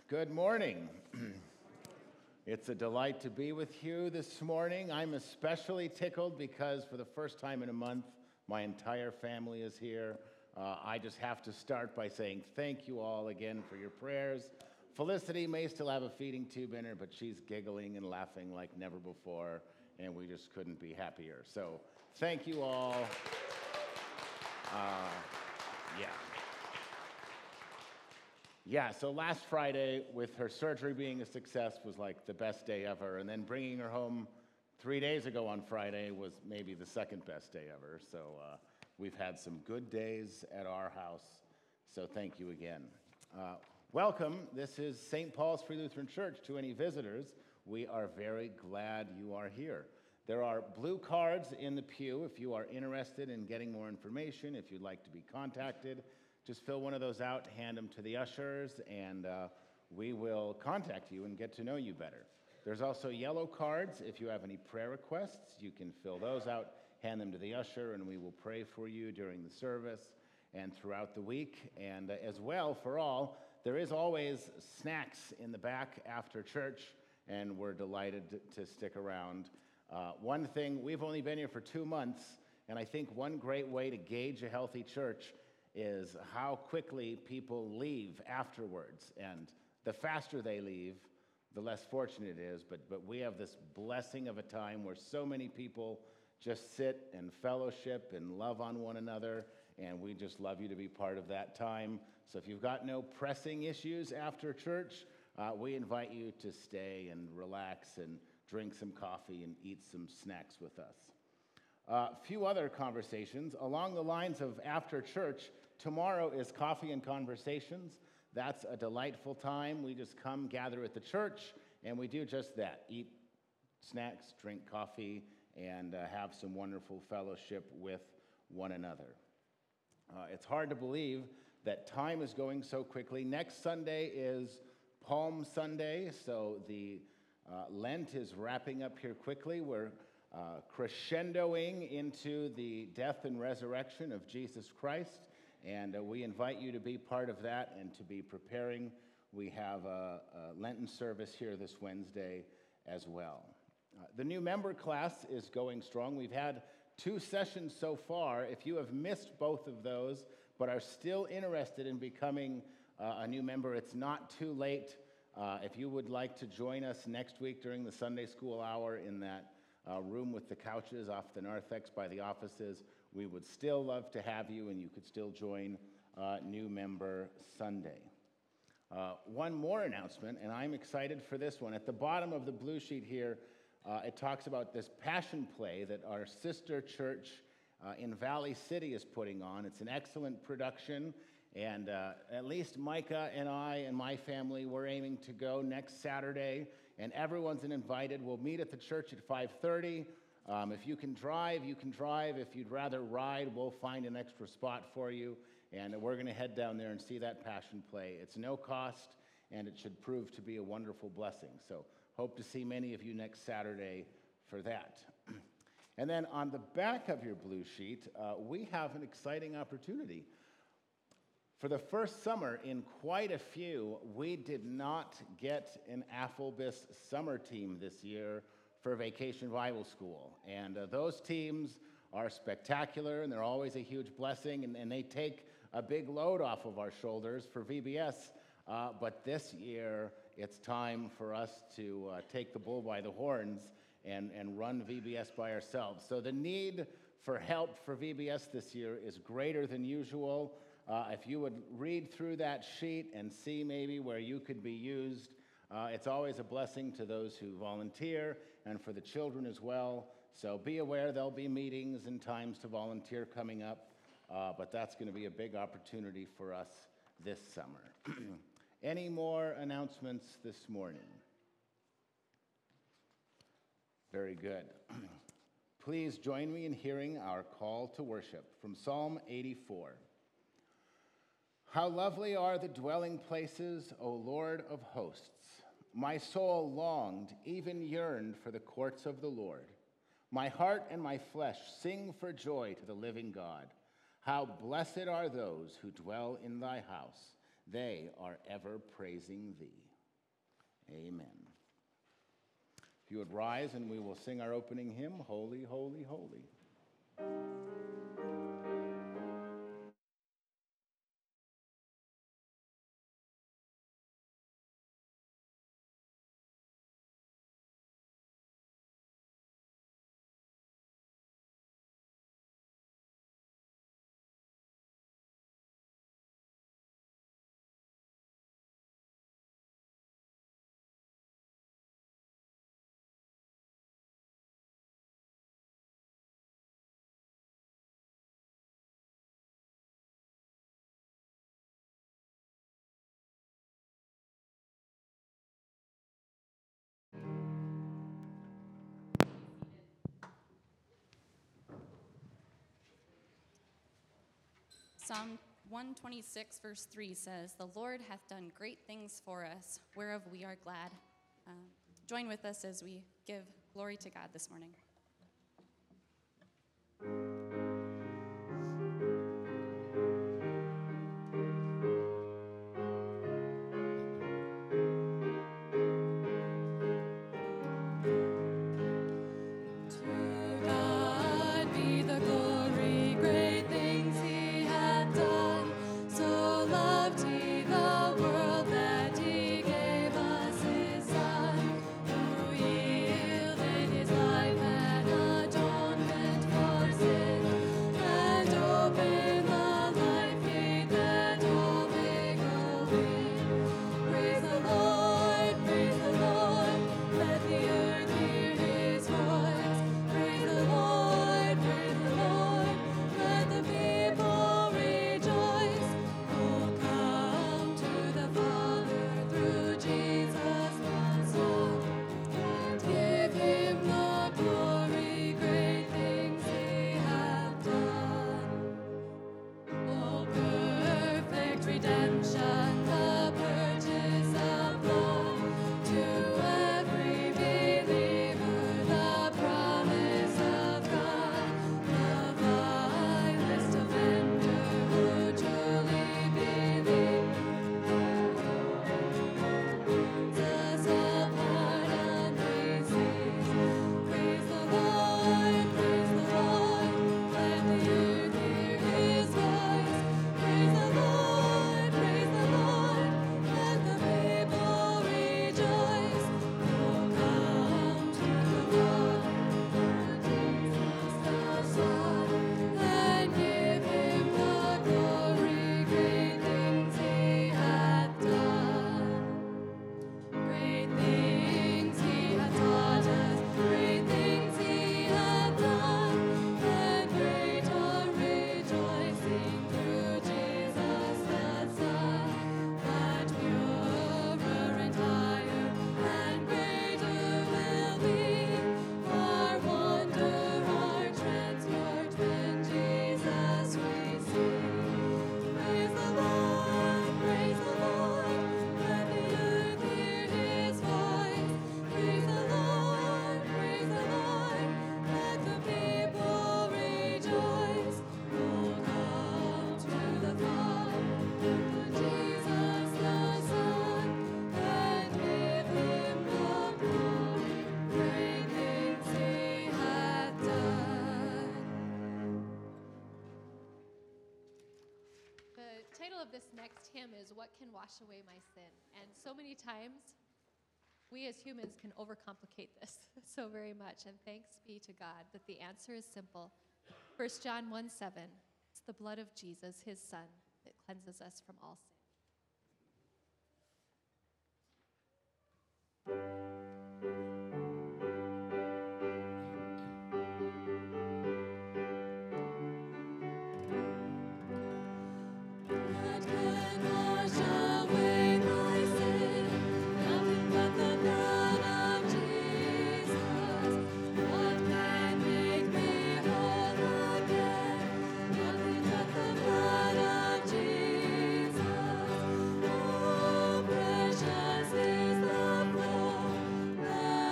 Good morning. It's a delight to be with you this morning. I'm especially tickled because for the first time in a month, my entire family is here. I just have to start by saying thank you all again for your prayers. Felicity may still have a feeding tube in her, but she's giggling and laughing like never before, and we just couldn't be happier. So thank you all. Yeah, so last Friday, with her surgery being a success, was like the best day ever. And then bringing her home 3 days ago on Friday was maybe the second best day ever. So we've had some good days at our house. So thank you again. Welcome. This is St. Paul's Free Lutheran Church. To any visitors, we are very glad you are here. There are blue cards in the pew if you are interested in getting more information, if you'd like to be contacted. Just fill one of those out, hand them to the ushers, and we will contact you and get to know you better. There's also yellow cards. If you have any prayer requests, you can fill those out, hand them to the usher, and we will pray for you during the service and throughout the week. And as well, for all, there is always snacks in the back after church, and we're delighted to stick around. One thing, we've only been here for 2 months, and I think one great way to gauge a healthy church is how quickly people leave afterwards. And the faster they leave, the less fortunate it is. But we have this blessing of a time where so many people just sit and fellowship and love on one another, and we just love you to be part of that time. So if you've got no pressing issues after church, we invite you to stay and relax and drink some coffee and eat some snacks with us. A few other conversations. Along the lines of after church, tomorrow is Coffee and Conversations. That's a delightful time. We just come, gather at the church, and we do just that. Eat snacks, drink coffee, and have some wonderful fellowship with one another. It's hard to believe that time is going so quickly. Next Sunday is Palm Sunday, so the Lent is wrapping up here quickly. We're crescendoing into the death and resurrection of Jesus Christ, and we invite you to be part of that and to be preparing. We have a Lenten service here this Wednesday as well. The new member class is going strong. We've had 2 sessions so far. If you have missed both of those but are still interested in becoming a new member, it's not too late. If you would like to join us next week during the Sunday school hour in that room with the couches off the narthex by the offices, we would still love to have you, and you could still join New Member Sunday. One more announcement, and I'm excited for this one. At the bottom of the blue sheet here, it talks about this passion play that our sister church in Valley City is putting on. It's an excellent production, and at least Micah and I and my family, we're aiming to go next Saturday, and everyone's invited. We'll meet at the church at 5:30. If you can drive, you can drive. If you'd rather ride, we'll find an extra spot for you, and we're going to head down there and see that passion play. It's no cost, and it should prove to be a wonderful blessing. So hope to see many of you next Saturday for that. And then on the back of your blue sheet, we have an exciting opportunity. For the first summer in quite a few, we did not get an Afflebus summer team this year for Vacation Bible School. And those teams are spectacular, and they're always a huge blessing, and they take a big load off of our shoulders for VBS. But this year, it's time for us to take the bull by the horns and run VBS by ourselves. So the need for help for VBS this year is greater than usual. If you would read through that sheet and see maybe where you could be used, it's always a blessing to those who volunteer and for the children as well. So be aware there'll be meetings and times to volunteer coming up, but that's going to be a big opportunity for us this summer. Any more announcements this morning? Very good. Please join me in hearing our call to worship from Psalm 84. How lovely are the dwelling places, O Lord of hosts! My soul longed, even yearned for the courts of the Lord. My heart and my flesh sing for joy to the living God. How blessed are those who dwell in thy house. They are ever praising thee. Amen. If you would rise and we will sing our opening hymn, Holy, Holy, Holy. Psalm 126, verse 3 says, "The Lord hath done great things for us, whereof we are glad." Join with us as we give glory to God this morning. The title of this next hymn is "What Can Wash Away My Sin?" And so many times, we as humans can overcomplicate this so very much. And thanks be to God that the answer is simple. 1 John 1:7, it's the blood of Jesus, his son, that cleanses us from all sin. Precious is the flow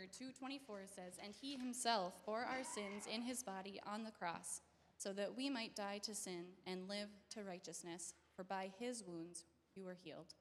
2:24 says, "And he himself bore our sins in his body on the cross, so that we might die to sin and live to righteousness. For by his wounds you were healed."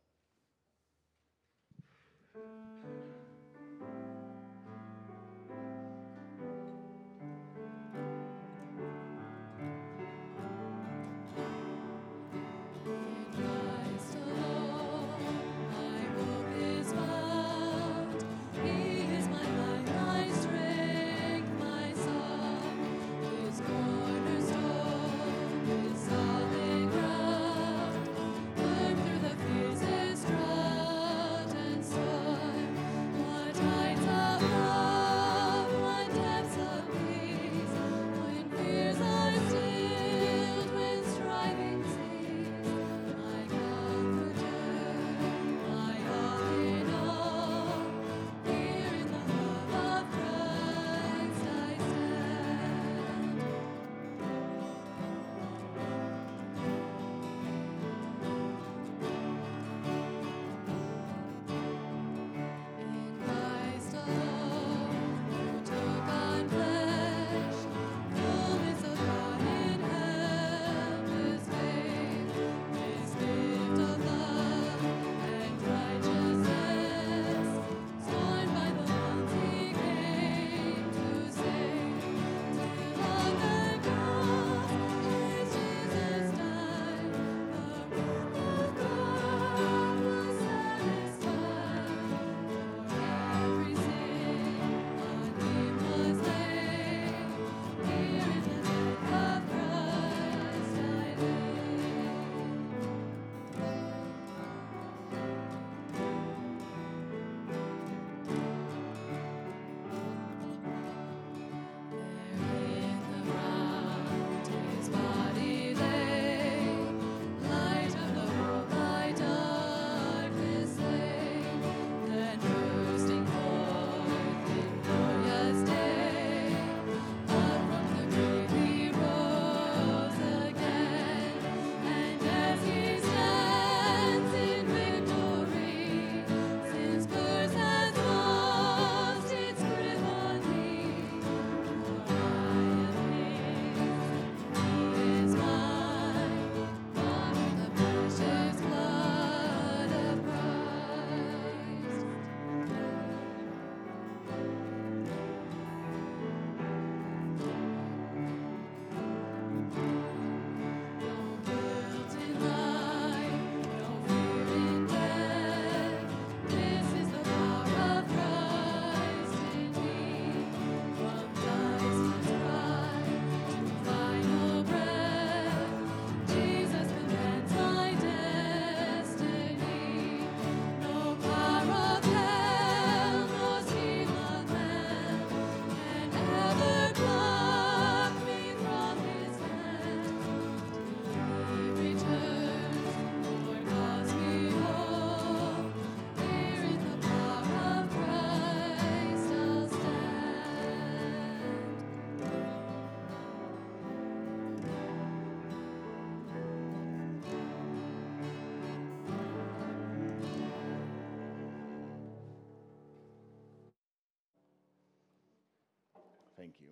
Thank you.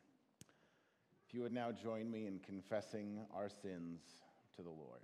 If you would now join me in confessing our sins to the Lord.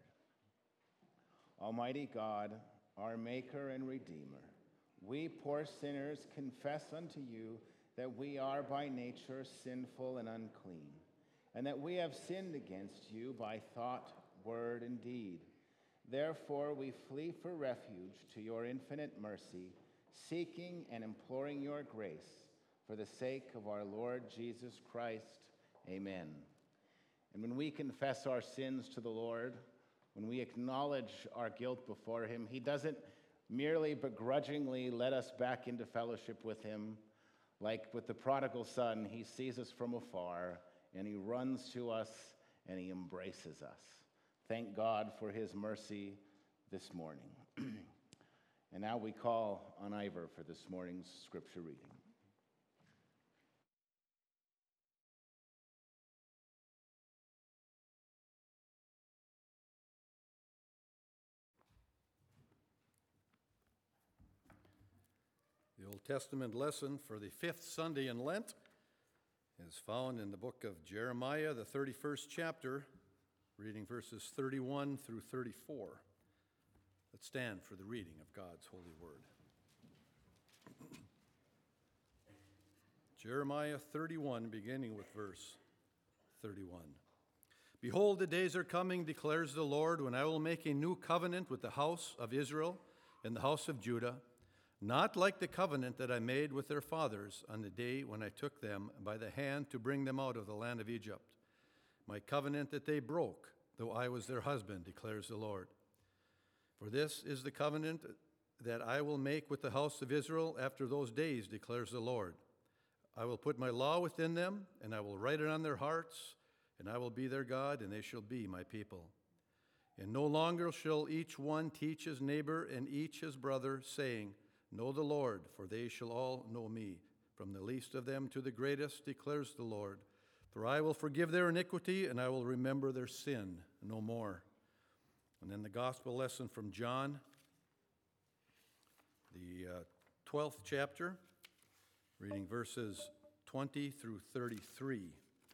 Almighty God, our Maker and Redeemer, we poor sinners confess unto you that we are by nature sinful and unclean, and that we have sinned against you by thought, word, and deed. Therefore, we flee for refuge to your infinite mercy, seeking and imploring your grace for the sake of our Lord Jesus Christ. Amen. And when we confess our sins to the Lord, when we acknowledge our guilt before him, he doesn't merely begrudgingly let us back into fellowship with him. Like with the prodigal son, he sees us from afar, and he runs to us, and he embraces us. Thank God for his mercy this morning. And now we call on Ivor for this morning's scripture reading. The Old Testament lesson for the fifth Sunday in Lent is found in the book of Jeremiah, the 31st chapter, reading verses 31 through 34. Let's stand for the reading of God's holy word. Jeremiah 31, beginning with verse 31. Behold, the days are coming, declares the Lord, when I will make a new covenant with the house of Israel and the house of Judah, not like the covenant that I made with their fathers on the day when I took them by the hand to bring them out of the land of Egypt. My covenant that they broke, though I was their husband, declares the Lord. For this is the covenant that I will make with the house of Israel after those days, declares the Lord. I will put my law within them, and I will write it on their hearts, and I will be their God, and they shall be my people. And no longer shall each one teach his neighbor and each his brother, saying, Know the Lord, for they shall all know me, from the least of them to the greatest, declares the Lord. For I will forgive their iniquity, and I will remember their sin no more. And then the gospel lesson from John, the 12th chapter, reading verses 20 through 33.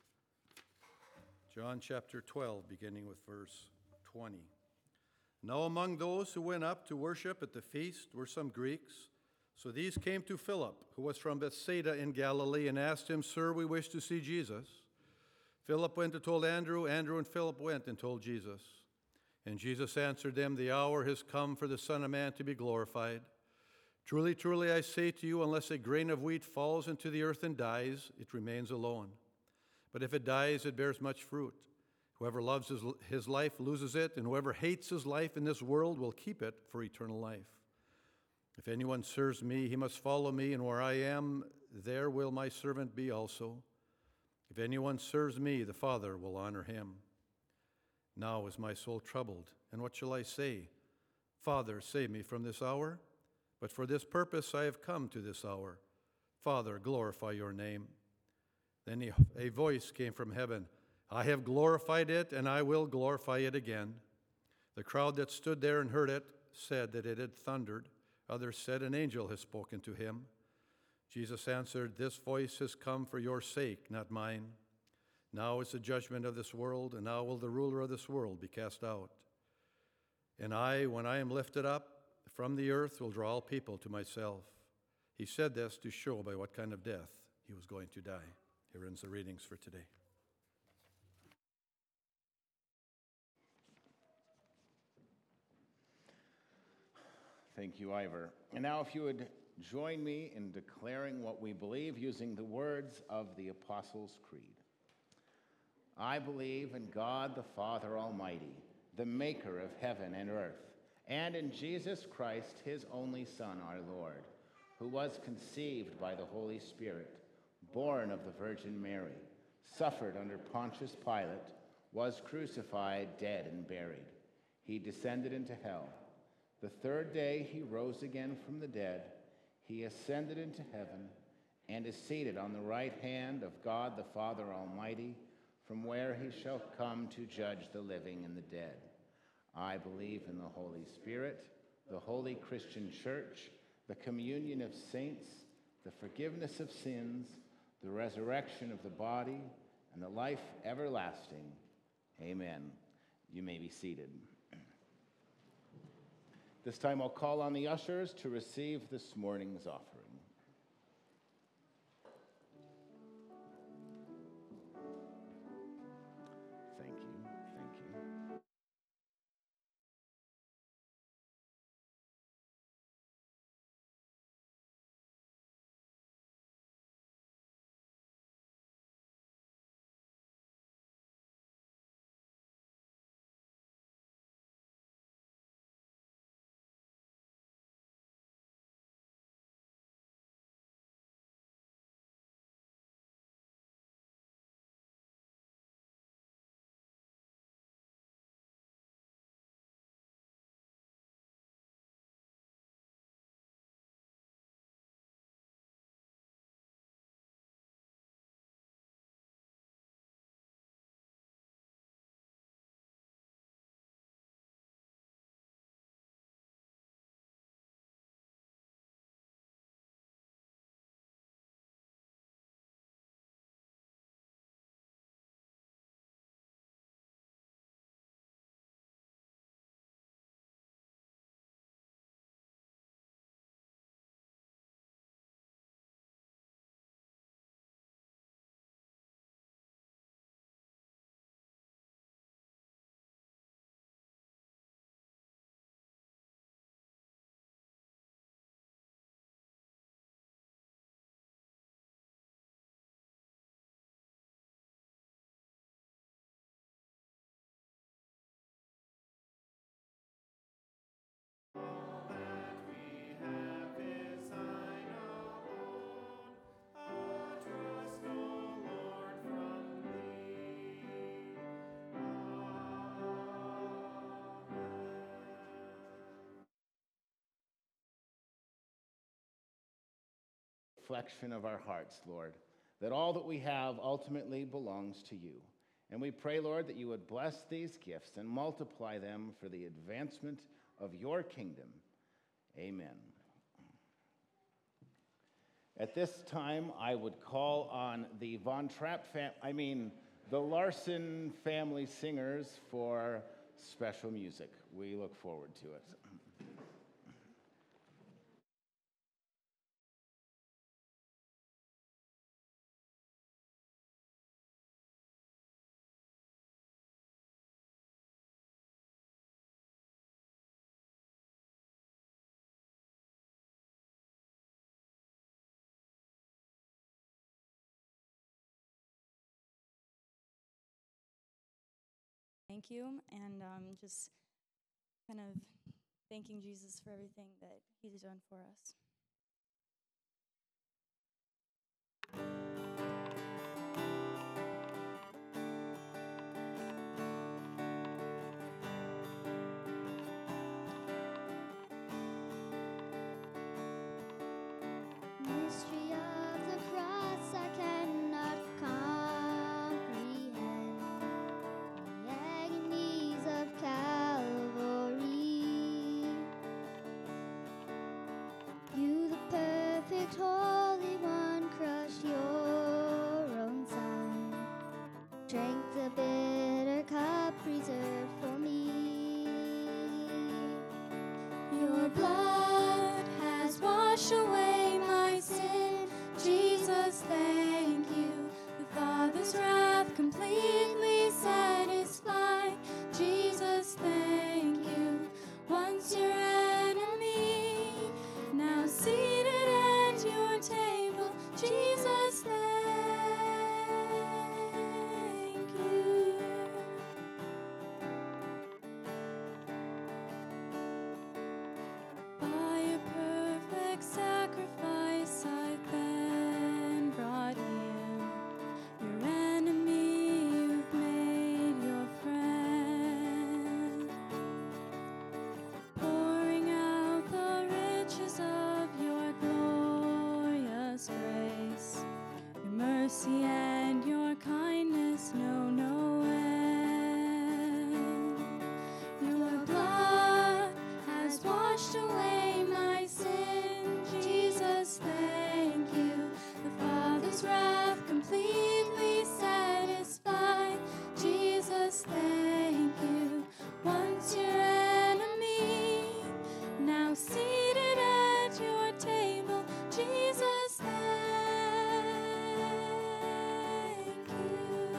John chapter 12, beginning with verse 20. Now among those who went up to worship at the feast were some Greeks. So these came to Philip, who was from Bethsaida in Galilee, and asked him, Sir, we wish to see Jesus. Philip went and told Andrew. Andrew and Philip went and told Jesus. And Jesus answered them, The hour has come for the Son of Man to be glorified. Truly, truly, I say to you, unless a grain of wheat falls into the earth and dies, it remains alone. But if it dies, it bears much fruit. Whoever loves his life loses it, and whoever hates his life in this world will keep it for eternal life. If anyone serves me, he must follow me, and where I am, there will my servant be also. If anyone serves me, the Father will honor him. Now is my soul troubled, and what shall I say? Father, save me from this hour. But for this purpose I have come to this hour. Father, glorify your name. Then a voice came from heaven. I have glorified it, and I will glorify it again. The crowd that stood there and heard it said that it had thundered. Others said, An angel has spoken to him. Jesus answered, This voice has come for your sake, not mine. Now is the judgment of this world, and now will the ruler of this world be cast out. And I, when I am lifted up from the earth, will draw all people to myself. He said this to show by what kind of death he was going to die. Here ends the readings for today. Thank you, Ivor. And now if you would join me in declaring what we believe using the words of the Apostles' Creed. I believe in God the Father Almighty, the maker of heaven and earth, and in Jesus Christ, his only Son, our Lord, who was conceived by the Holy Spirit, born of the Virgin Mary, suffered under Pontius Pilate, was crucified, dead, and buried. He descended into hell. The third day he rose again from the dead. He ascended into heaven and is seated on the right hand of God the Father Almighty, from where he shall come to judge the living and the dead. I believe in the Holy Spirit, the holy Christian church, the communion of saints, the forgiveness of sins, the resurrection of the body, and the life everlasting. Amen. You may be seated. This time I'll call on the ushers to receive this morning's offering. reflection of our hearts, Lord, that all that we have ultimately belongs to you. And we pray, Lord, that you would bless these gifts and multiply them for the advancement of your kingdom. Amen. At this time, I would call on the the Larson family singers for special music. We look forward to it. Thank you, and just kind of thanking Jesus for everything that he's done for us. Mystery of the cross I cannot comprehend. The agonies of Calvary. You, the perfect Holy One, crushed your own Son. Drank the bitter cup reserved for me. Your blood has washed away my sin. Jesus, thank you. The Father's wrath completely satisfied. Jesus, thank you. Once your enemy, now seated at your table. Jesus, thank you. By a perfect sacrifice I've been brought near. Your enemy you've made your friend. Pouring out the riches of your glorious grace. Your mercy and your kindness know no end. Your blood has washed away my sin. Jesus, thank you. The Father's wrath completely satisfied. Jesus, thank you. Once your enemy, now seated at your table. Jesus, thank you.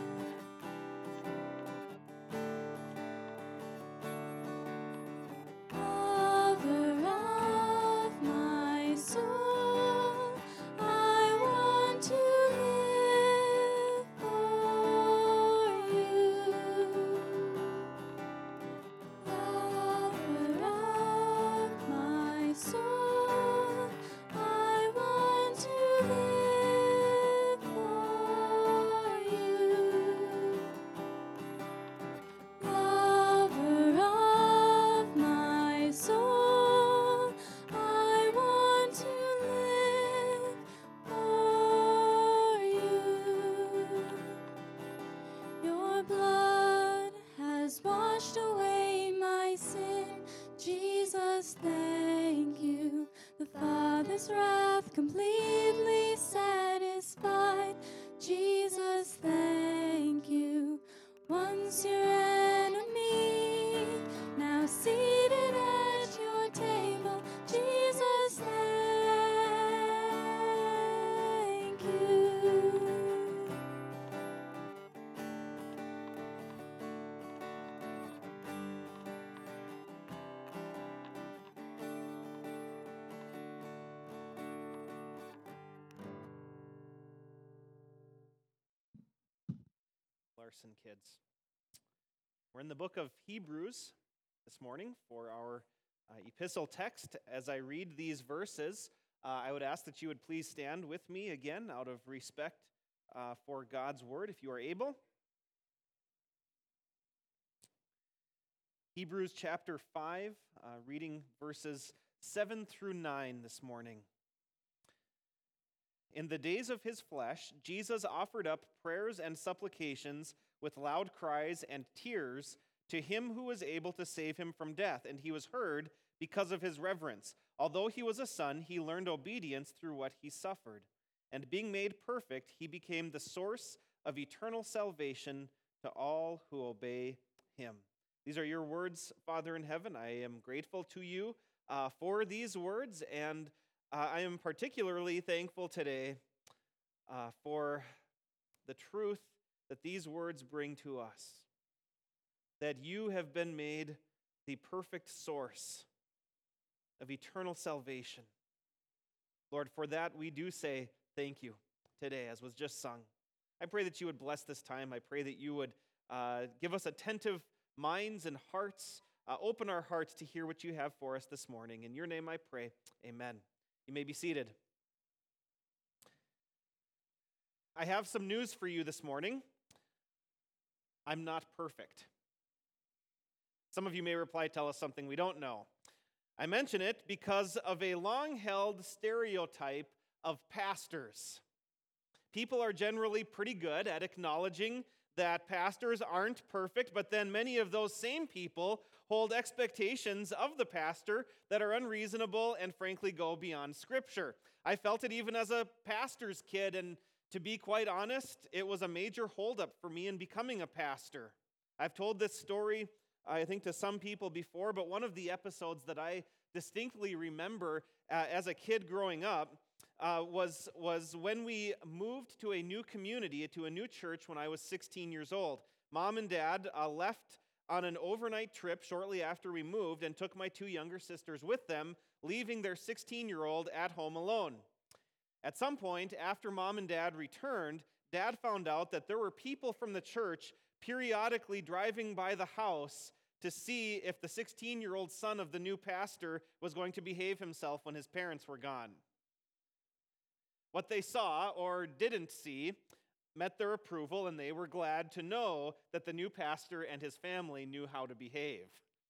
Lover of my soul, I want to live for you. Lover of my soul, I want to live for you. Lover of my soul, I want to live for you. Your blood has washed away my sin. Jesus, thank you. The Father's wrath completely satisfied. Jesus, thank you. Once your enemy, now seated at your table. Jesus, thank you. Larson kids. We're in the book of Hebrews this morning for our epistle text. As I read these verses, I would ask that you would please stand with me again out of respect for God's word, if you are able. Hebrews chapter 5, reading verses 7 through 9 this morning. in the days of his flesh, Jesus offered up prayers and supplications with loud cries and tears to him who was able to save him from death, and he was heard because of his reverence. Although he was a son, he learned obedience through what he suffered. And being made perfect, he became the source of eternal salvation to all who obey him. These are your words, Father in heaven. I am grateful to you for these words, and I am particularly thankful today for the truth that these words bring to us, that you have been made the perfect source of eternal salvation. Lord, for that we do say thank you today, as was just sung. I pray that you would bless this time. I pray that you would give us attentive minds and hearts, open our hearts to hear what you have for us this morning. In your name I pray, amen. You may be seated. I have some news for you this morning. I'm not perfect. Some of you may reply, tell us something we don't know. I mention it because of a long-held stereotype of pastors. People are generally pretty good at acknowledging that pastors aren't perfect, but then many of those same people hold expectations of the pastor that are unreasonable and frankly go beyond Scripture. I felt it even as a pastor's kid, and to be quite honest, it was a major holdup for me in becoming a pastor. I've told this story, I think, to some people before, but one of the episodes that I distinctly remember as a kid growing up was when we moved to a new community, to a new church when I was 16 years old. Mom and Dad left on an overnight trip shortly after we moved and took my two younger sisters with them, leaving their 16-year-old at home alone. At some point, after Mom and Dad returned, Dad found out that there were people from the church periodically driving by the house to see if the 16-year-old son of the new pastor was going to behave himself when his parents were gone. What they saw or didn't see met their approval, and they were glad to know that the new pastor and his family knew how to behave.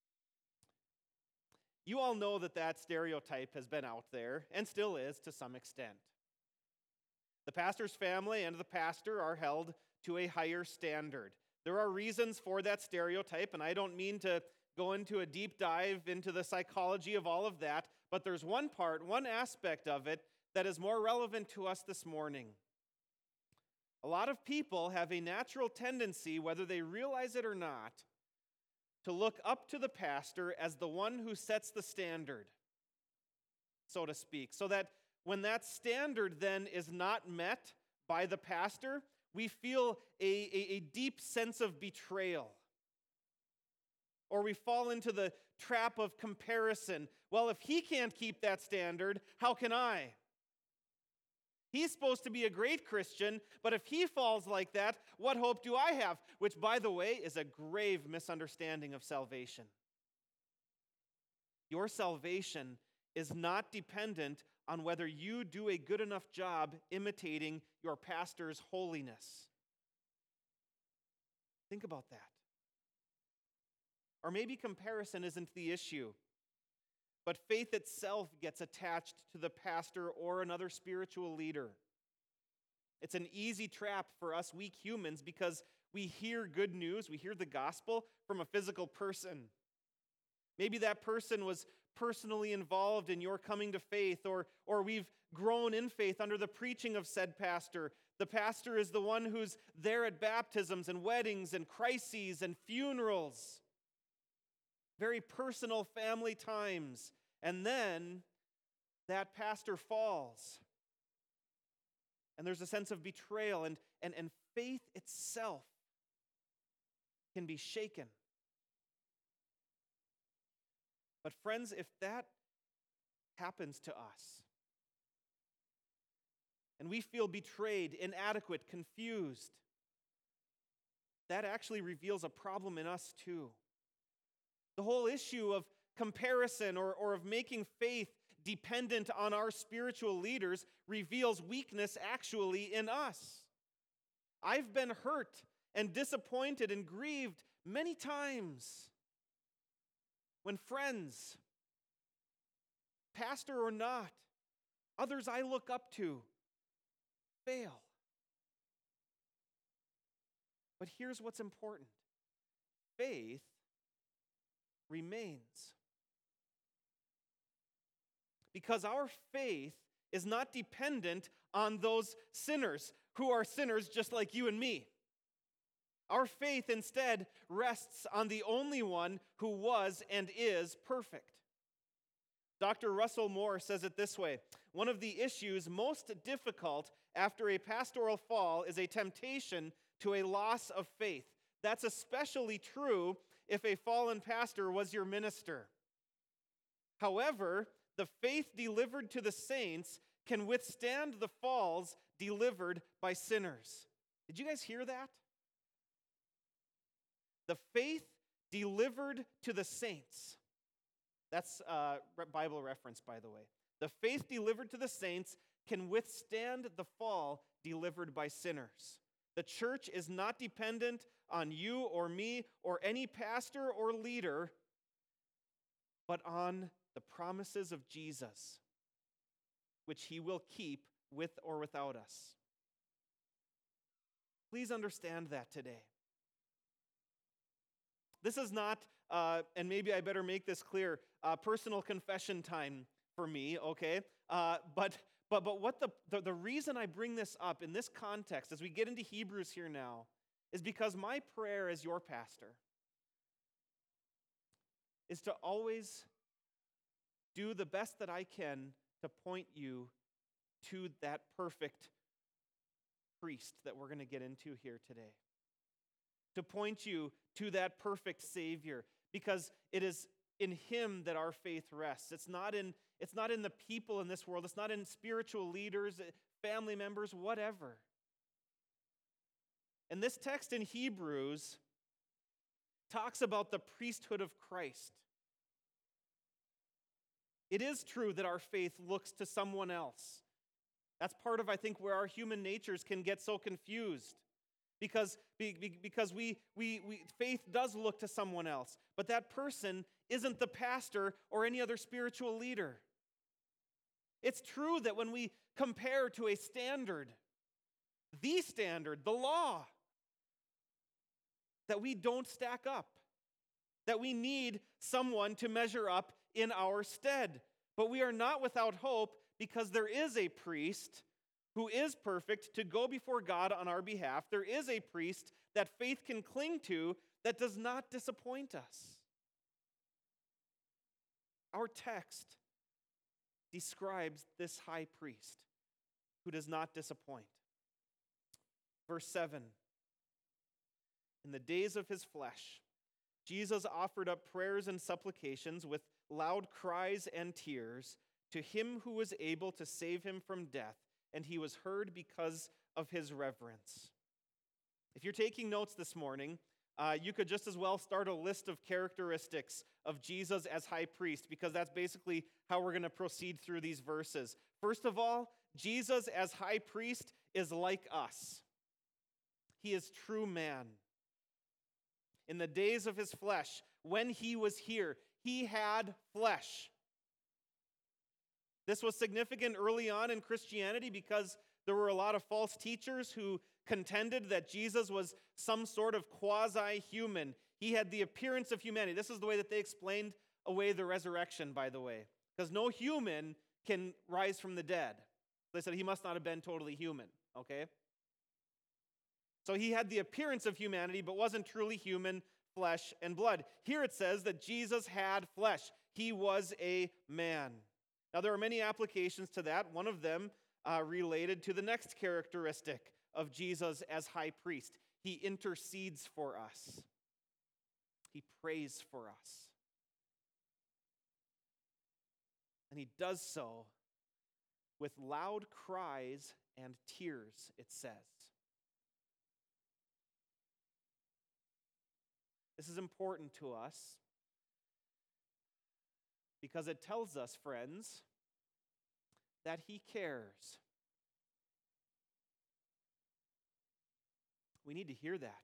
You all know that that stereotype has been out there and still is to some extent. The pastor's family and the pastor are held to a higher standard. There are reasons for that stereotype, and I don't mean to go into a deep dive into the psychology of all of that, but there's one aspect of it that is more relevant to us this morning. A lot of people have a natural tendency, whether they realize it or not, to look up to the pastor as the one who sets the standard, so to speak, so that when that standard then is not met by the pastor, we feel a deep sense of betrayal. Or we fall into the trap of comparison. Well, if he can't keep that standard, how can I? He's supposed to be a great Christian, but if he falls like that, what hope do I have? Which, by the way, is a grave misunderstanding of salvation. Your salvation is not dependent on whether you do a good enough job imitating your pastor's holiness. Think about that. Or maybe comparison isn't the issue, but faith itself gets attached to the pastor or another spiritual leader. It's an easy trap for us weak humans because we hear good news, we hear the gospel from a physical person. Maybe that person was personally involved in your coming to faith, or we've grown in faith under the preaching of said pastor. The pastor is the one who's there at baptisms and weddings and crises and funerals. Very personal family times. And then that pastor falls. And there's a sense of betrayal, and faith itself can be shaken. But friends, if that happens to us, and we feel betrayed, inadequate, confused, that actually reveals a problem in us too. The whole issue of comparison or of making faith dependent on our spiritual leaders reveals weakness actually in us. I've been hurt and disappointed and grieved many times when friends, pastor or not, others I look up to, fail. But here's what's important. Faith remains. Because our faith is not dependent on those sinners who are sinners just like you and me. Our faith instead rests on the only one who was and is perfect. Dr. Russell Moore says it this way: one of the issues most difficult after a pastoral fall is a temptation to a loss of faith. That's especially true if a fallen pastor was your minister. However, the faith delivered to the saints can withstand the falls delivered by sinners. Did you guys hear that? The faith delivered to the saints. That's a Bible reference, by the way. The faith delivered to the saints can withstand the fall delivered by sinners. The church is not dependent on you or me or any pastor or leader, but on the promises of Jesus, which he will keep with or without us. Please understand that today. This is not, and maybe I better make this clear, personal confession time for me, okay? But what the reason I bring this up in this context, as we get into Hebrews here now, is because my prayer as your pastor is to always do the best that I can to point you to that perfect priest that we're going to get into here today. To point you to that perfect Savior, because it is in him that our faith rests. It's not in the people in this world. It's not in spiritual leaders, family members, whatever. And this text in Hebrews talks about the priesthood of Christ. It is true that our faith looks to someone else. That's part of, I think, where our human natures can get so confused. Because faith does look to someone else, but that person isn't the pastor or any other spiritual leader. It's true that when we compare to a standard, the law, that we don't stack up, that we need someone to measure up in our stead. But we are not without hope, because there is a priest who is perfect to go before God on our behalf. There is a priest that faith can cling to that does not disappoint us. Our text describes this high priest who does not disappoint. Verse 7, in the days of his flesh, Jesus offered up prayers and supplications with loud cries and tears to him who was able to save him from death, and he was heard because of his reverence. If you're taking notes this morning, you could just as well start a list of characteristics of Jesus as high priest, because that's basically how we're going to proceed through these verses. First of all, Jesus as high priest is like us. He is true man. In the days of his flesh, when he was here, he had flesh. This was significant early on in Christianity because there were a lot of false teachers who contended that Jesus was some sort of quasi-human. He had the appearance of humanity. This is the way that they explained away the resurrection, by the way, because no human can rise from the dead. They said he must not have been totally human, okay? So he had the appearance of humanity, but wasn't truly human, flesh and blood. Here it says that Jesus had flesh. He was a man. Now, there are many applications to that. One of them related to the next characteristic of Jesus as high priest. He intercedes for us. He prays for us. And he does so with loud cries and tears, it says. This is important to us because it tells us, friends, that he cares. We need to hear that.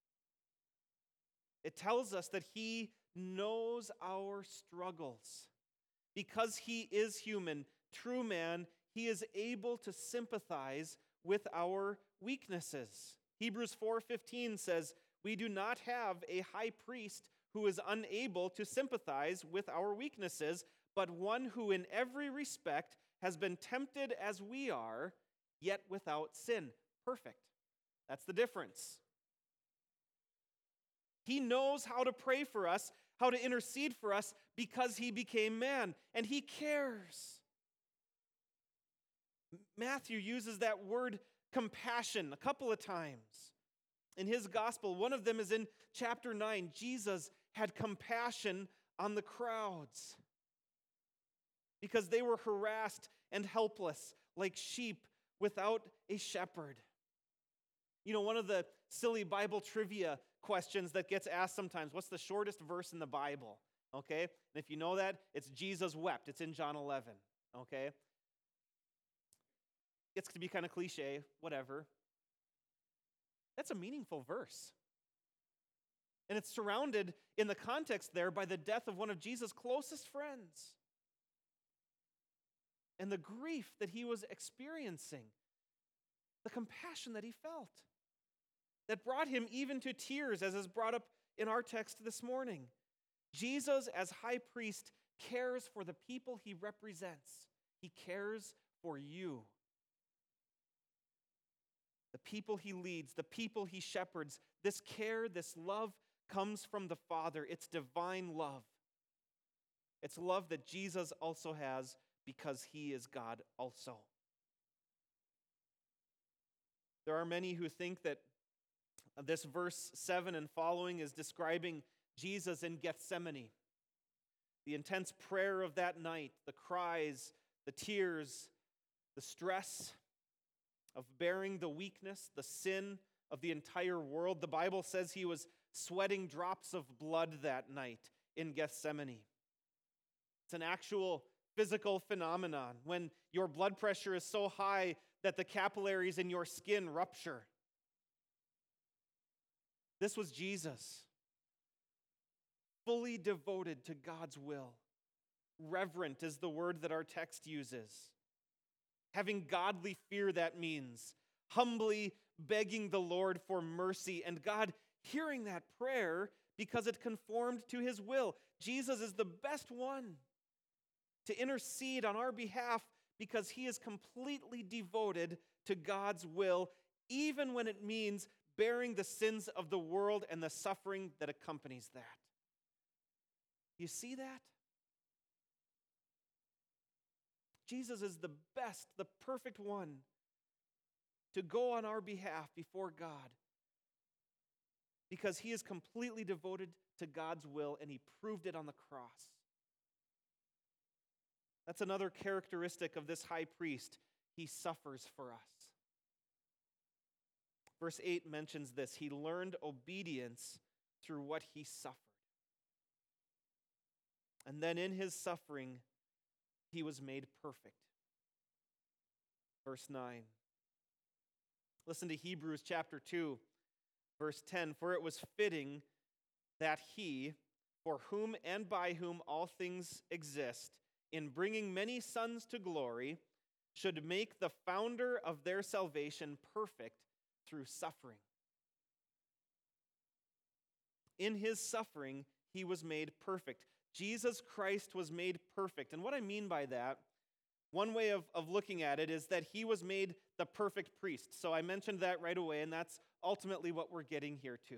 It tells us that he knows our struggles. Because he is human, true man, he is able to sympathize with our weaknesses. Hebrews 4:15 says, "We do not have a high priest who is unable to sympathize with our weaknesses, but one who in every respect has been tempted as we are, yet without sin." Perfect. That's the difference. He knows how to pray for us, how to intercede for us, because he became man, and he cares. Matthew uses that word compassion a couple of times in his gospel. One of them is in chapter 9. Jesus had compassion on the crowds because they were harassed and helpless like sheep without a shepherd. You know, one of the silly Bible trivia questions that gets asked sometimes, what's the shortest verse in the Bible? Okay? And if you know that, it's Jesus wept. It's in John 11. Okay? It's to be kind of cliche, whatever. That's a meaningful verse. And it's surrounded in the context there by the death of one of Jesus' closest friends and the grief that he was experiencing, the compassion that he felt that brought him even to tears, as is brought up in our text this morning. Jesus, as high priest, cares for the people he represents. He cares for you. The people he leads, the people he shepherds. This care, this love comes from the Father. It's divine love. It's love that Jesus also has because he is God also. There are many who think that this verse 7 and following is describing Jesus in Gethsemane. The intense prayer of that night, the cries, the tears, the stress of bearing the weakness, the sin of the entire world. The Bible says he was sweating drops of blood that night in Gethsemane. It's an actual physical phenomenon when your blood pressure is so high that the capillaries in your skin rupture. This was Jesus, fully devoted to God's will. Reverent is the word that our text uses. Having godly fear, that means humbly begging the Lord for mercy, and God hearing that prayer because it conformed to his will. Jesus is the best one to intercede on our behalf because he is completely devoted to God's will, even when it means bearing the sins of the world and the suffering that accompanies that. You see that? Jesus is the best, the perfect one to go on our behalf before God because he is completely devoted to God's will and he proved it on the cross. That's another characteristic of this high priest. He suffers for us. Verse 8 mentions this. He learned obedience through what he suffered. And then in his suffering, he was made perfect. Verse 9. Listen to Hebrews chapter 2, verse 10. For it was fitting that he, for whom and by whom all things exist, in bringing many sons to glory, should make the founder of their salvation perfect through suffering. In his suffering, he was made perfect. Jesus Christ was made perfect. And what I mean by that, one way of looking at it is that he was made the perfect priest. So I mentioned that right away, and that's ultimately what we're getting here to.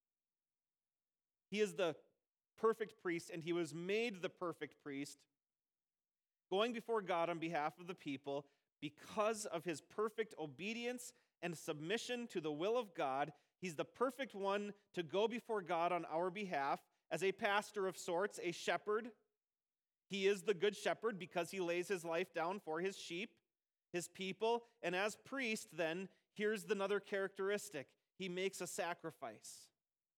He is the perfect priest, and he was made the perfect priest, going before God on behalf of the people because of his perfect obedience and submission to the will of God. He's the perfect one to go before God on our behalf as a pastor of sorts, a shepherd. He is the good shepherd because he lays his life down for his sheep, his people. And as priest, then, here's another characteristic. He makes a sacrifice.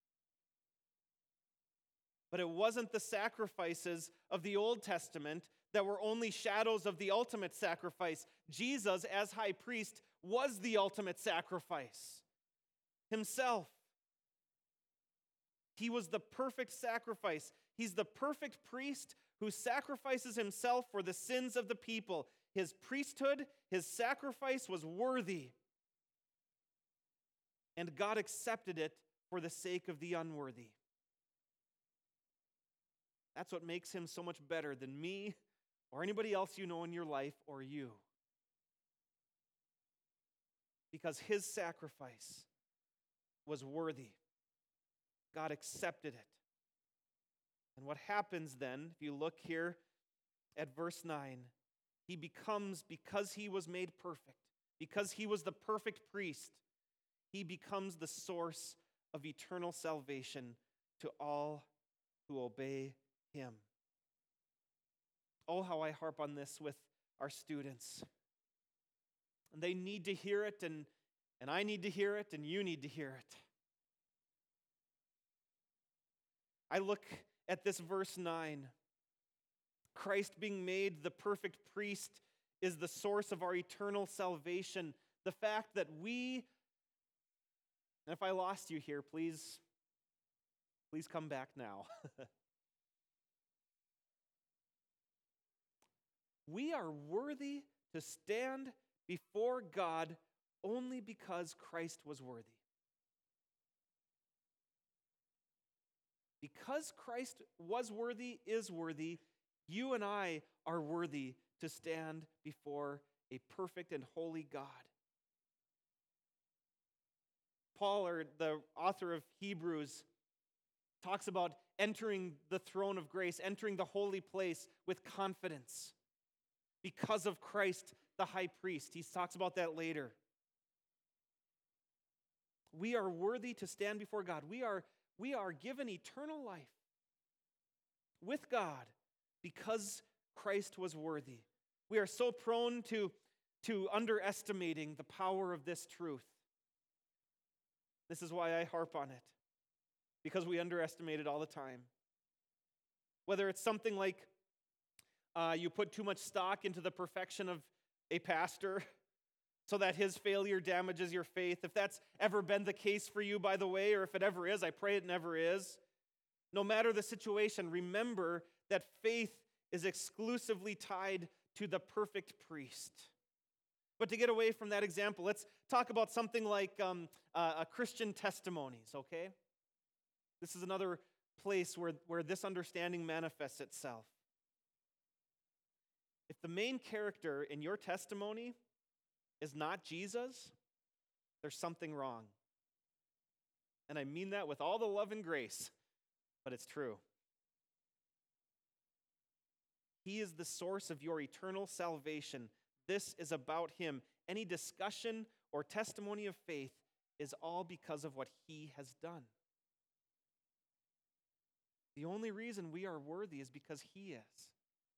But it wasn't the sacrifices of the Old Testament that were only shadows of the ultimate sacrifice. Jesus, as high priest, was the ultimate sacrifice himself. He was the perfect sacrifice. He's the perfect priest who sacrifices himself for the sins of the people. His priesthood, his sacrifice was worthy and God accepted it for the sake of the unworthy. That's what makes him so much better than me or anybody else you know in your life or you. Because his sacrifice was worthy. God accepted it. And what happens then, if you look here at verse 9, he becomes, because he was made perfect, because he was the perfect priest, he becomes the source of eternal salvation to all who obey him. Oh, how I harp on this with our students. And they need to hear it, and I need to hear it, and you need to hear it. I look at this verse 9. Christ being made the perfect priest is the source of our eternal salvation. The fact that we, and if I lost you here, please come back now. We are worthy to stand before God only because Christ was worthy. Because Christ was worthy, is worthy, you and I are worthy to stand before a perfect and holy God. Paul, or the author of Hebrews, talks about entering the throne of grace, entering the holy place with confidence because of Christ, the high priest. He talks about that later. We are worthy to stand before God. We are given eternal life with God because Christ was worthy. We are so prone to underestimating the power of this truth. This is why I harp on it, because we underestimate it all the time. Whether it's something like you put too much stock into the perfection of a pastor so that his failure damages your faith. If that's ever been the case for you, by the way, or if it ever is, I pray it never is. No matter the situation, remember that faith is exclusively tied to the perfect priest. But to get away from that example, let's talk about something like a Christian testimonies, okay? This is another place where this understanding manifests itself. If the main character in your testimony is not Jesus, there's something wrong. And I mean that with all the love and grace, but it's true. He is the source of your eternal salvation. This is about him. Any discussion or testimony of faith is all because of what he has done. The only reason we are worthy is because he is.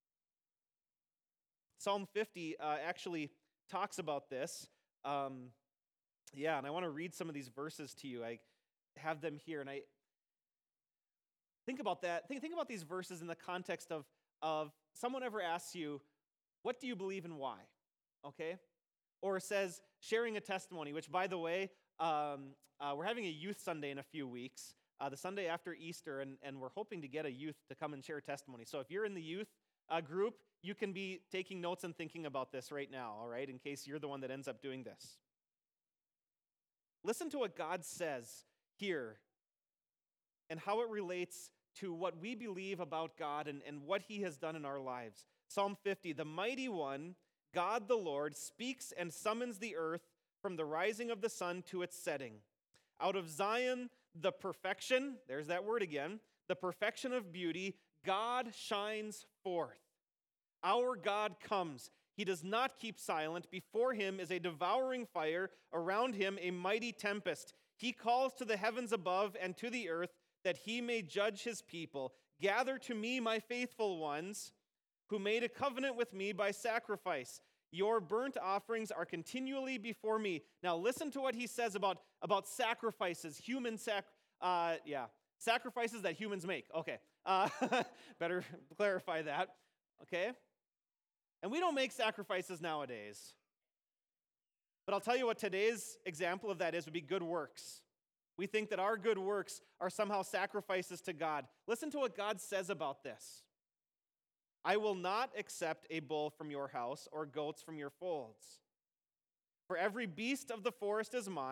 Psalm 50 actually talks about this. And I want to read some of these verses to you. I have them here, and I think about that. Think about these verses in the context of someone ever asks you, what do you believe and why? Okay? Or says, sharing a testimony, which, by the way, we're having a youth Sunday in a few weeks, the Sunday after Easter, and we're hoping to get a youth to come and share testimony. So if you're in the youth group, you can be taking notes and thinking about this right now, all right, in case you're the one that ends up doing this. Listen to what God says here and how it relates to what we believe about God and what he has done in our lives. Psalm 50, the mighty one, God the Lord, speaks and summons the earth from the rising of the sun to its setting. Out of Zion, the perfection, there's that word again, the perfection of beauty, God shines forth. Our God comes. He does not keep silent. Before him is a devouring fire, around him a mighty tempest. He calls to the heavens above and to the earth that he may judge his people. Gather to me, my faithful ones, who made a covenant with me by sacrifice. Your burnt offerings are continually before me. Now listen to what he says about sacrifices, sacrifices that humans make. Okay, better clarify that, okay? And we don't make sacrifices nowadays. But I'll tell you what today's example of that is would be good works. We think that our good works are somehow sacrifices to God. Listen to what God says about this. I will not accept a bull from your house or goats from your folds. For every beast of the forest is mine,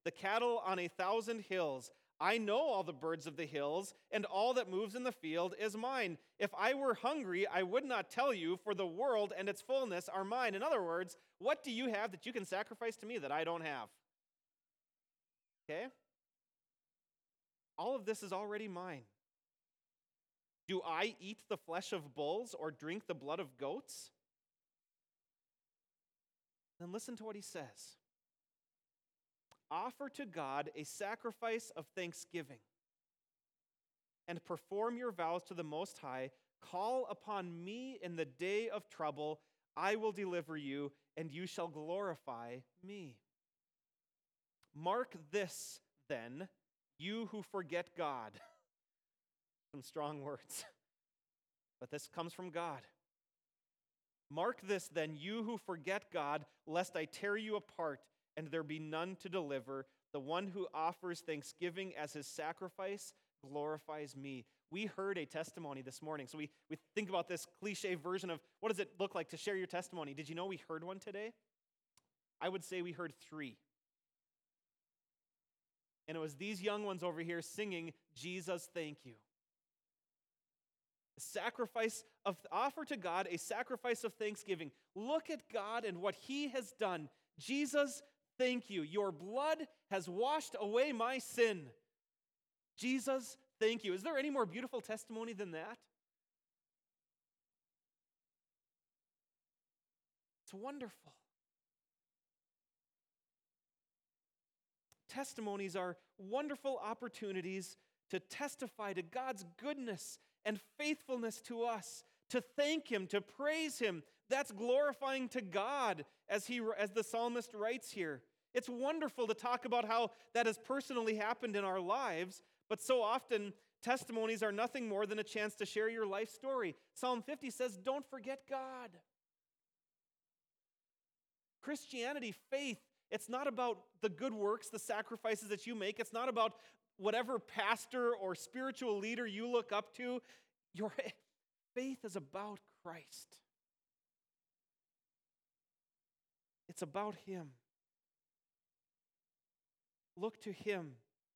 the cattle on 1,000 hills. I know all the birds of the hills, and all that moves in the field is mine. If I were hungry, I would not tell you, for the world and its fullness are mine. In other words, what do you have that you can sacrifice to me that I don't have? Okay? All of this is already mine. Do I eat the flesh of bulls or drink the blood of goats? Then listen to what he says. Offer to God a sacrifice of thanksgiving and perform your vows to the Most High. Call upon me in the day of trouble. I will deliver you, and you shall glorify me. Mark this, then, you who forget God. Some strong words, but this comes from God. Mark this, then, you who forget God, lest I tear you apart and there be none to deliver. The one who offers thanksgiving as his sacrifice glorifies me. We heard a testimony this morning. So we think about this cliche version of what does it look like to share your testimony. Did you know we heard one today? I would say we heard 3. And it was these young ones over here singing, Jesus, thank you. Offer to God a sacrifice of thanksgiving. Look at God and what he has done. Jesus, thank you. Your blood has washed away my sin. Jesus, thank you. Is there any more beautiful testimony than that? It's wonderful. Testimonies are wonderful opportunities to testify to God's goodness and faithfulness to us, to thank him, to praise him. That's glorifying to God, as the psalmist writes here. It's wonderful to talk about how that has personally happened in our lives, but so often testimonies are nothing more than a chance to share your life story. Psalm 50 says, don't forget God. Christianity, faith, it's not about the good works, the sacrifices that you make. It's not about whatever pastor or spiritual leader you look up to. Your faith is about Christ. It's about him. Look to him.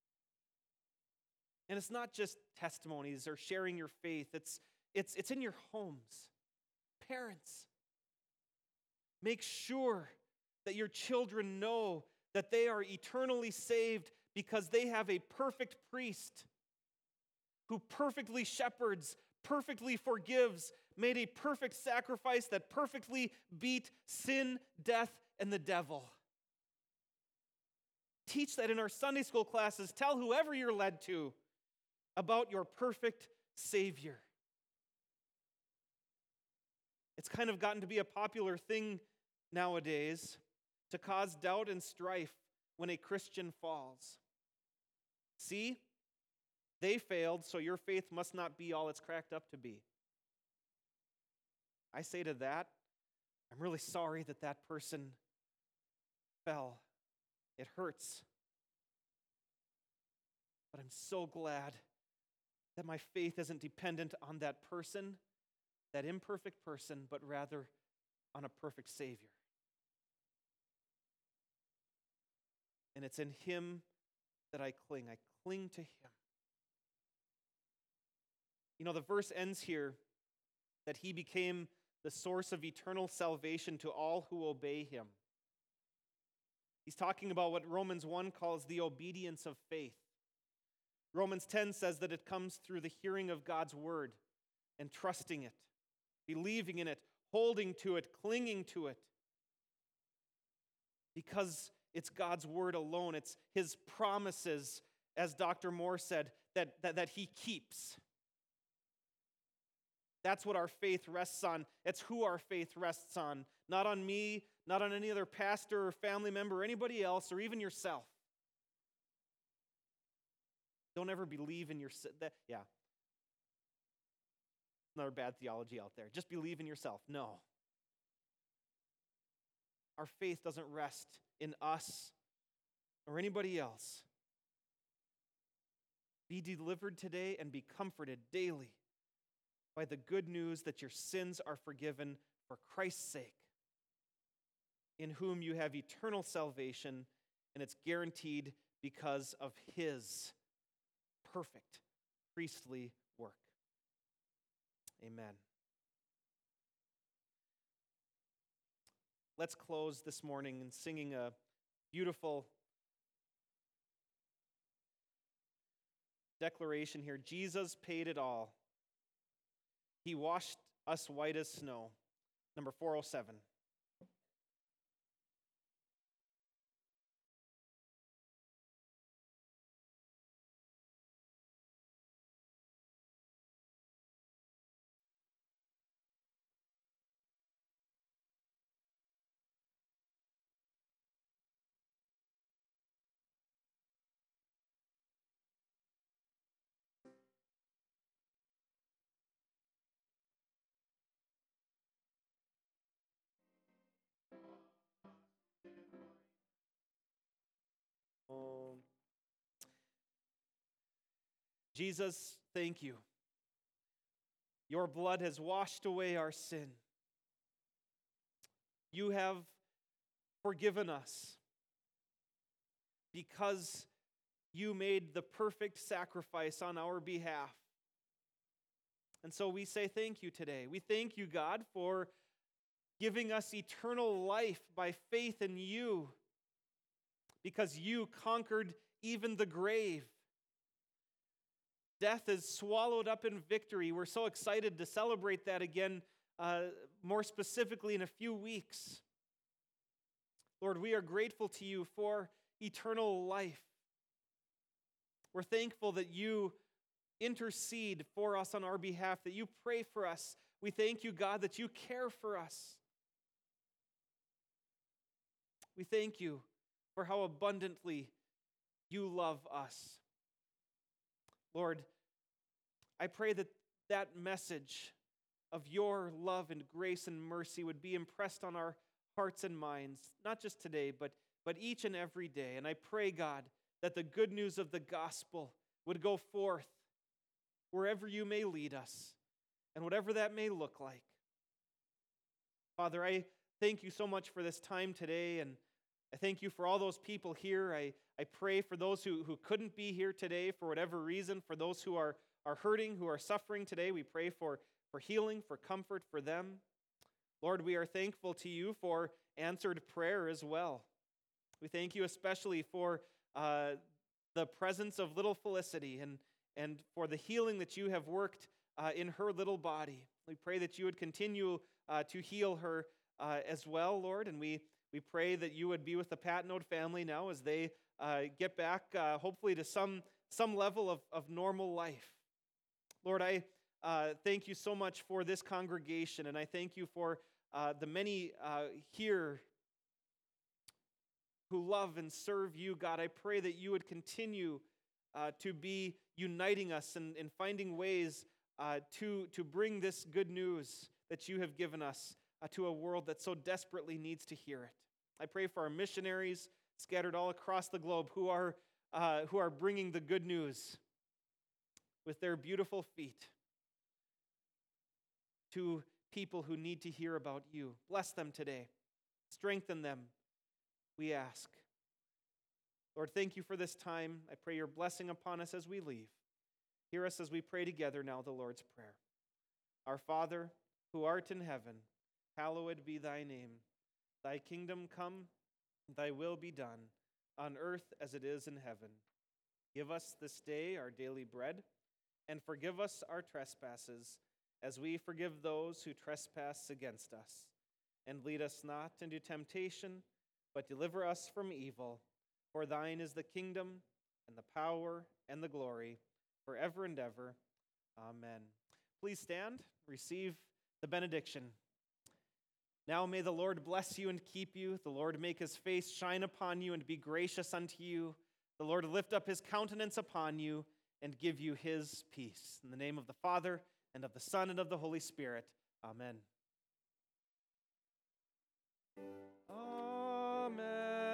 And it's not just testimonies or sharing your faith. It's in your homes. Parents, make sure that your children know that they are eternally saved because they have a perfect priest who perfectly shepherds, perfectly forgives, made a perfect sacrifice that perfectly beat sin, death, and the devil. Teach that in our Sunday school classes. Tell whoever you're led to about your perfect Savior. It's kind of gotten to be a popular thing nowadays to cause doubt and strife when a Christian falls. See, they failed, so your faith must not be all it's cracked up to be. I say to that, I'm really sorry that that person fell. It hurts. But I'm so glad that my faith isn't dependent on that person, that imperfect person, but rather on a perfect Savior. And it's in him that I cling. I cling to him. You know, the verse ends here that he became the source of eternal salvation to all who obey him. He's talking about what Romans 1 calls the obedience of faith. Romans 10 says that it comes through the hearing of God's word and trusting it, believing in it, holding to it, clinging to it. Because it's God's word alone. It's his promises, as Dr. Moore said, that he keeps. That's what our faith rests on. It's who our faith rests on. Not on me, not on any other pastor or family member or anybody else or even yourself. Don't ever believe in yourself. Yeah. Another bad theology out there. Just believe in yourself. No. Our faith doesn't rest in us or anybody else. Be delivered today and be comforted daily by the good news that your sins are forgiven for Christ's sake, in whom you have eternal salvation and it's guaranteed because of his perfect priestly work. Amen. Let's close this morning in singing a beautiful declaration here. Jesus paid it all. He washed us white as snow. Number 407. Jesus, thank you. Your blood has washed away our sin. You have forgiven us because you made the perfect sacrifice on our behalf. And so we say thank you today. We thank you, God, for giving us eternal life by faith in you, because you conquered even the grave. Death is swallowed up in victory. We're so excited to celebrate that again, more specifically in a few weeks. Lord, we are grateful to you for eternal life. We're thankful that you intercede for us on our behalf, that you pray for us. We thank you, God, that you care for us. We thank you for how abundantly you love us. Lord, I pray that that message of your love and grace and mercy would be impressed on our hearts and minds, not just today, but each and every day. And I pray, God, that the good news of the gospel would go forth wherever you may lead us and whatever that may look like. Father, I thank you so much for this time today, and I thank you for all those people here. I pray for those who couldn't be here today for whatever reason, for those who are hurting, who are suffering today. We pray for healing, for comfort for them. Lord, we are thankful to you for answered prayer as well. We thank you especially for the presence of little Felicity and for the healing that you have worked in her little body. We pray that you would continue to heal her as well, Lord, and we pray that you would be with the Patnode family now as they get back, hopefully, to some level of normal life. Lord, I thank you so much for this congregation, and I thank you for the many here who love and serve you, God. I pray that you would continue to be uniting us and finding ways to bring this good news that you have given us to a world that so desperately needs to hear it. I pray for our missionaries scattered all across the globe who are bringing the good news with their beautiful feet to people who need to hear about you. Bless them today. Strengthen them, we ask. Lord, thank you for this time. I pray your blessing upon us as we leave. Hear us as we pray together now the Lord's Prayer. Our Father, who art in heaven, hallowed be thy name. Thy kingdom come, thy will be done, on earth as it is in heaven. Give us this day our daily bread, and forgive us our trespasses, as we forgive those who trespass against us. And lead us not into temptation, but deliver us from evil. For thine is the kingdom, and the power, and the glory, forever and ever. Amen. Please stand, receive the benediction. Now may the Lord bless you and keep you. The Lord make his face shine upon you and be gracious unto you. The Lord lift up his countenance upon you and give you his peace. In the name of the Father, and of the Son, and of the Holy Spirit. Amen. Amen.